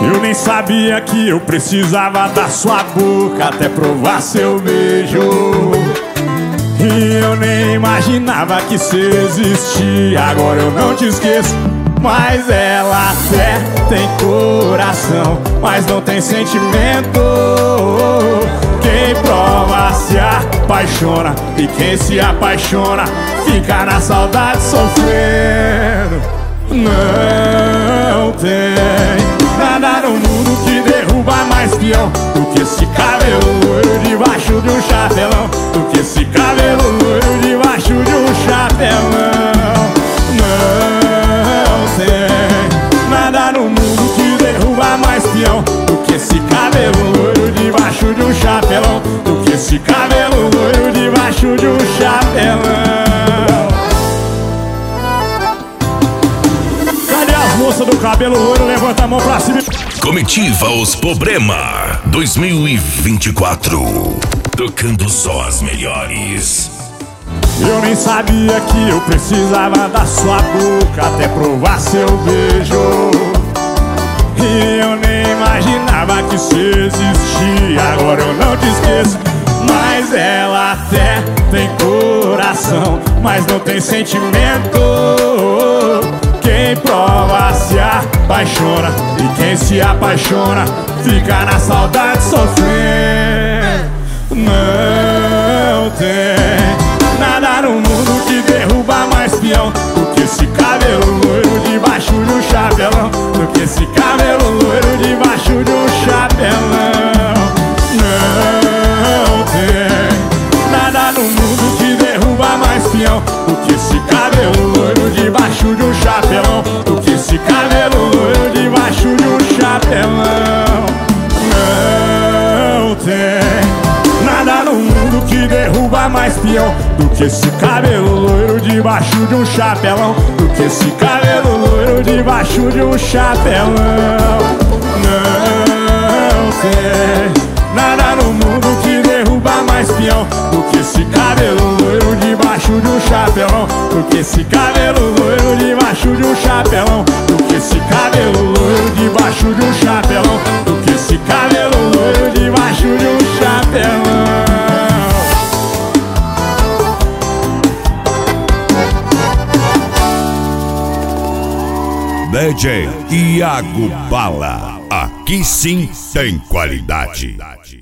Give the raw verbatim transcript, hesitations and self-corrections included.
Eu nem sabia que eu precisava da sua boca até provar seu beijo. E eu nem imaginava que cê existia. Agora eu não te esqueço, mas ela até tem coração, mas não tem sentimento. Quem prova se apaixona, e quem se apaixona fica na saudade sofrendo. Não tem nada no mundo que derruba mais peão do que esse cabelo loiro debaixo de um chapelão, do que esse cabelo loiro debaixo de um chapelão. Não tem nada no mundo que derruba mais peão do que esse cabelo loiro debaixo de um chapelão, do que esse cabelo loiro debaixo de um chapelão. Moça do cabelo loiro, levanta a mão pra cima. Comitiva Os Problema dois mil e vinte e quatro, tocando só as melhores. Eu nem sabia que eu precisava da sua boca até provar seu beijo. E eu nem imaginava que isso existia. Agora eu não te esqueço, mas ela até tem coração, mas não tem sentimento. Quem prova se apaixona, e quem se apaixona fica na saudade sofrendo. Não tem nada no mundo que derruba mais peão do que esse cabelo loiro debaixo de um chapelão, do que esse cabelo loiro debaixo de um chapelão. Não tem nada no mundo que derruba mais peão do que esse cabelo loiro debaixo de um chapelão, do que esse cabelo loiro debaixo de um chapelão. Não tem nada no mundo que derruba mais peão do que esse cabelo loiro debaixo de um chapelão, do que esse cabelo loiro debaixo de um chapelão. Não tem nada no mundo que derruba mais peão do que esse cabelo loiro debaixo de um chapelão, do que esse cabelo loiro debaixo de um chapelão, do que esse cabelo loiro debaixo de um chapelão, do que esse cabelo loiro debaixo de um chapelão. D J Iago Bala, aqui sim tem qualidade.